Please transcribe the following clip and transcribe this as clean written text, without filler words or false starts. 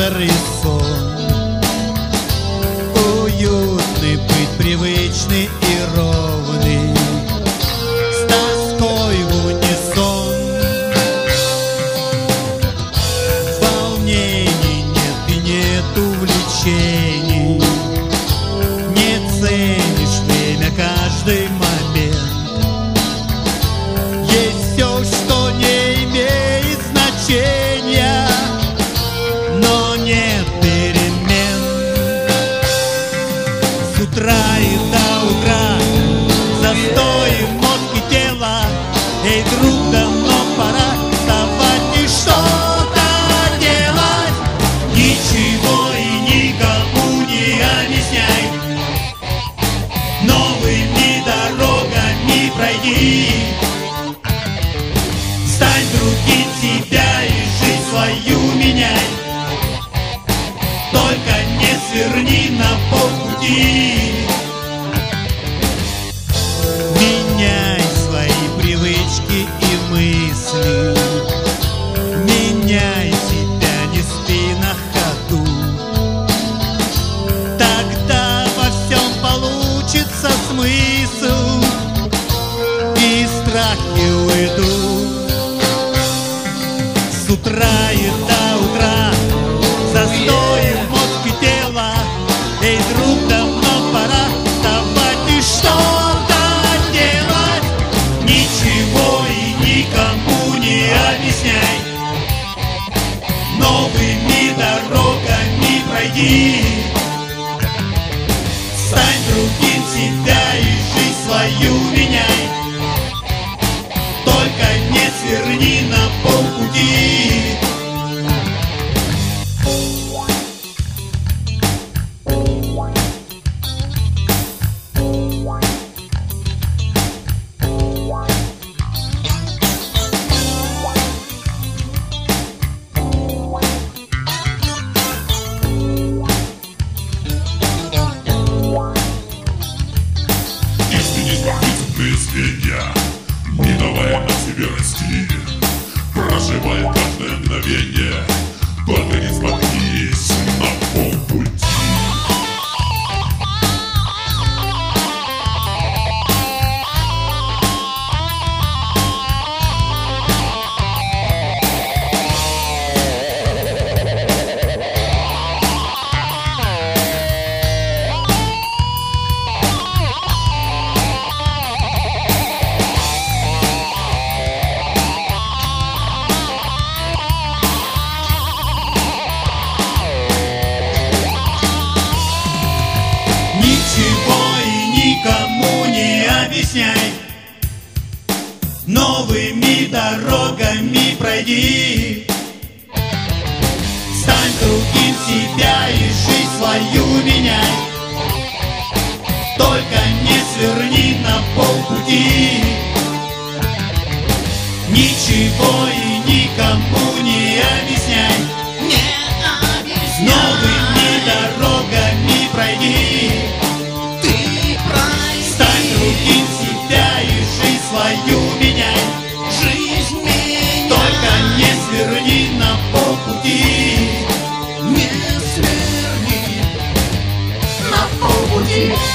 вечер и сон. Уютный быть, привычный и ровный, с тоской в унисон. Волнений нет и нет увлечений, не ценишь время, каждый момент. Есть все, что не имеет значения, но нет перемен. С утра и до утра застой мозг и тело. Эй, друг, давно пора вставать и что-то делать. Ничего и никому не объясняй, новыми дорогами пройди. Стань другим себя и жизнь свою меняй, только не сверни на полпути. Меняй свои привычки и мысли, меняй себя, не спи на ходу. Тогда во всем получится смысл, и страхи уйдут. С утра и до утра застой мозг и тело. Эй, друг, давно пора вставать и что-то делать. Ничего и никому не объясняй, новыми дорогами пройди. Стань другим себя и жизнь свою меняй, только не сверни на полпути. Не давая на себе расти, проживая каждое мгновение, только не споткнись на полпути. Никому не объясняй, новыми дорогами пройди. Стань другим себя и жизнь свою меняй, только не сверни на полпути. Ничего и никому не объясняй, новыми дорогами пройди. Другим себя и жизнь свою меняй, только не сверни на полпути. Не сверни на полпути.